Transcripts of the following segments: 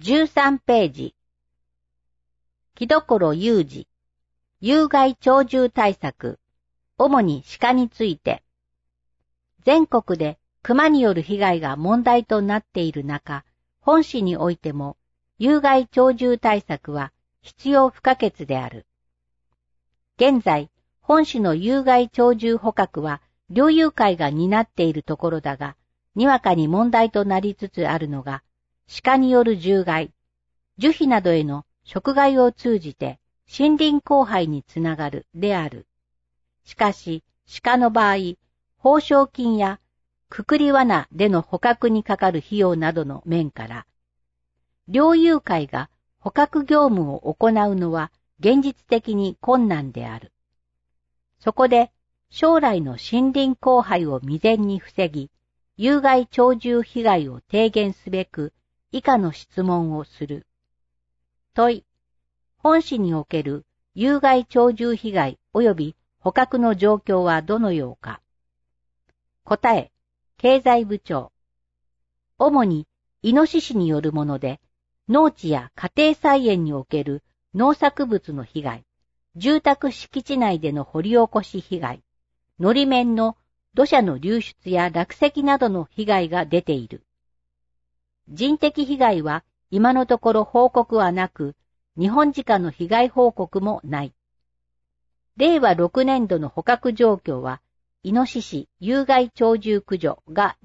13ページ。木所有事。有害鳥獣対策。主に鹿について。全国で熊による被害が問題となっている中、本市においても有害鳥獣対策は必要不可欠である。現在、本市の有害鳥獣捕獲は猟友会が担っているところだが、にわかに問題となりつつあるのが、鹿による獣害、樹皮などへの食害を通じて森林荒廃につながるである。しかし、鹿の場合、報奨金やくくり罠での捕獲にかかる費用などの面から、猟友会が捕獲業務を行うのは現実的に困難である。そこで、将来の森林荒廃を未然に防ぎ、有害鳥獣被害を低減すべく、以下の質問をする。問い、本市における有害鳥獣被害及び捕獲の状況はどのようか。答え、経済部長。主にイノシシによるもので、農地や家庭菜園における農作物の被害、住宅敷地内での掘り起こし被害、のり面の土砂の流出や落石などの被害が出ている。人的被害は今のところ報告はなく、日本鹿の被害報告もない。令和6年度の捕獲状況は、イノシシ有害鳥獣駆除が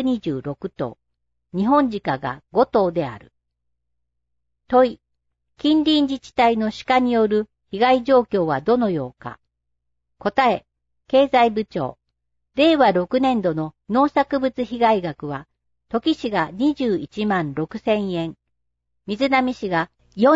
226頭、日本鹿が5頭である。問い、近隣自治体の鹿による被害状況はどのようか。答え、経済部長。令和6年度の農作物被害額は、土岐市が21万6000円、瑞浪市が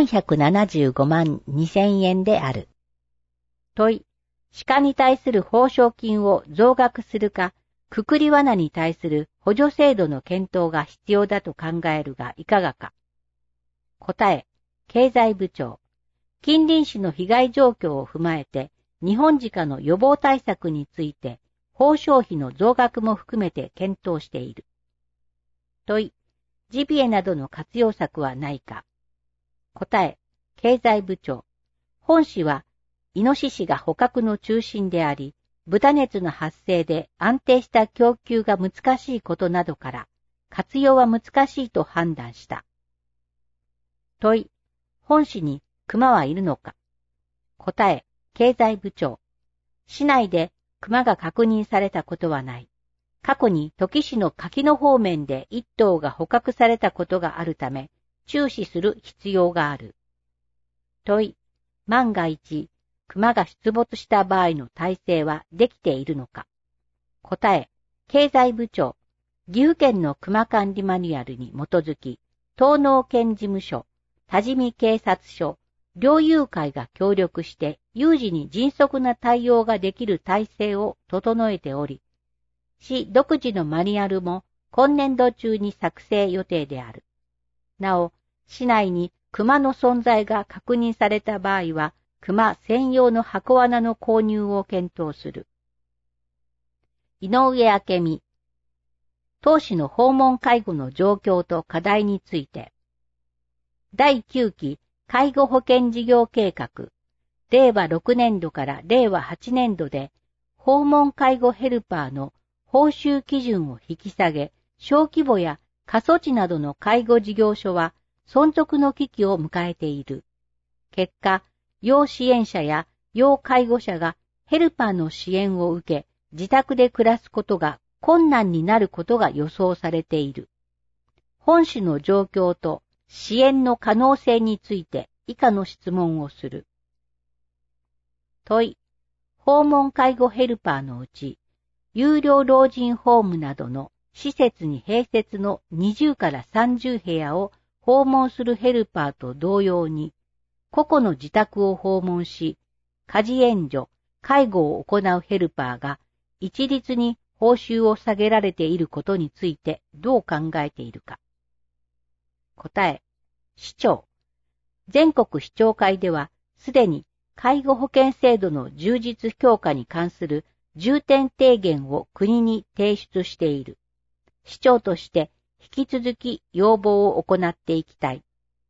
475万2000円である。問い、鹿に対する報奨金を増額するか、くくり罠に対する補助制度の検討が必要だと考えるがいかがか。答え、経済部長。近隣市の被害状況を踏まえて、日本鹿の予防対策について、報奨費の増額も含めて検討している。問い、ジビエなどの活用策はないか。答え、経済部長。本市は、イノシシが捕獲の中心であり、豚熱の発生で安定した供給が難しいことなどから、活用は難しいと判断した。問い、本市に熊はいるのか。答え、経済部長。市内で熊が確認されたことはない。過去に土岐市の柿野方面で1頭が捕獲されたことがあるため、注視する必要がある。問い、万が一、熊が出没した場合の体制はできているのか。答え、経済部長。岐阜県の熊管理マニュアルに基づき、東農県事務所、多治見警察署、猟友会が協力して有事に迅速な対応ができる体制を整えており、市独自のマニュアルも今年度中に作成予定である。なお、市内に熊の存在が確認された場合は、熊専用の箱罠の購入を検討する。井上明美。当市の訪問介護の状況と課題について。第9期介護保険事業計画、令和6年度から令和8年度で、訪問介護ヘルパーの報酬基準を引き下げ、小規模や過疎地などの介護事業所は存続の危機を迎えている。結果、要支援者や要介護者がヘルパーの支援を受け、自宅で暮らすことが困難になることが予想されている。本市の状況と支援の可能性について以下の質問をする。問い、訪問介護ヘルパーのうち、有料老人ホームなどの施設に併設の20から30部屋を訪問するヘルパーと同様に、個々の自宅を訪問し、家事援助、介護を行うヘルパーが一律に報酬を下げられていることについてどう考えているか。答え、市長。全国市長会ではすでに介護保険制度の充実強化に関する重点提言を国に提出している。市長として引き続き要望を行っていきたい。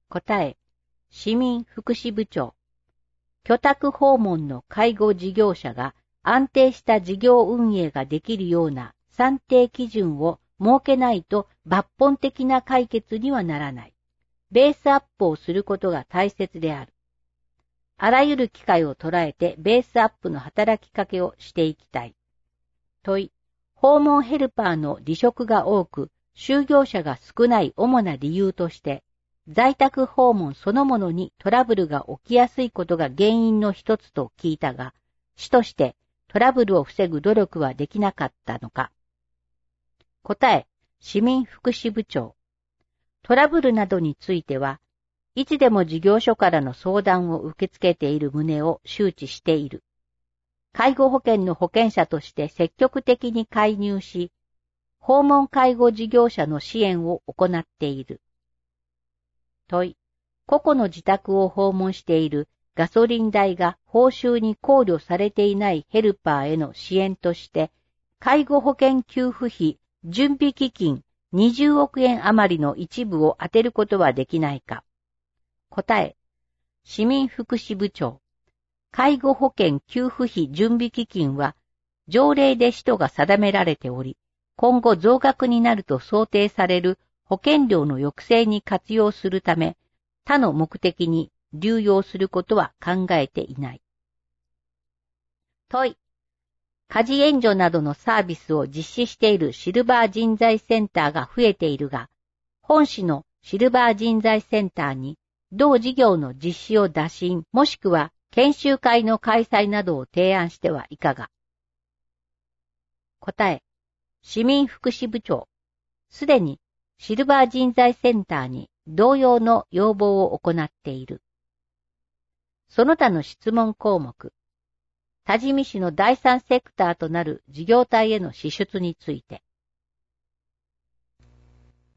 答え、市民福祉部長。居宅訪問の介護事業者が安定した事業運営ができるような算定基準を設けないと抜本的な解決にはならない。ベースアップをすることが大切である。あらゆる機会を捉えてベースアップの働きかけをしていきたい。問い、訪問ヘルパーの離職が多く、就業者が少ない主な理由として、在宅訪問そのものにトラブルが起きやすいことが原因の一つと聞いたが、主としてトラブルを防ぐ努力はできなかったのか。答え、市民福祉部長。トラブルなどについては、いつでも事業所からの相談を受け付けている旨を周知している。介護保険の保険者として積極的に介入し、訪問介護事業者の支援を行っている。問い、個々の自宅を訪問しているガソリン代が報酬に考慮されていないヘルパーへの支援として、介護保険給付費準備基金20億円余りの一部を充てることはできないか。答え、市民福祉部長。介護保険給付費準備基金は条例で使途が定められており、今後増額になると想定される保険料の抑制に活用するため、他の目的に流用することは考えていない。問い、家事援助などのサービスを実施しているシルバー人材センターが増えているが、本市のシルバー人材センターに同事業の実施を打診もしくは研修会の開催などを提案してはいかが。答え、市民福祉部長。すでにシルバー人材センターに同様の要望を行っている。その他の質問項目。多治見市の第三セクターとなる事業体への支出について。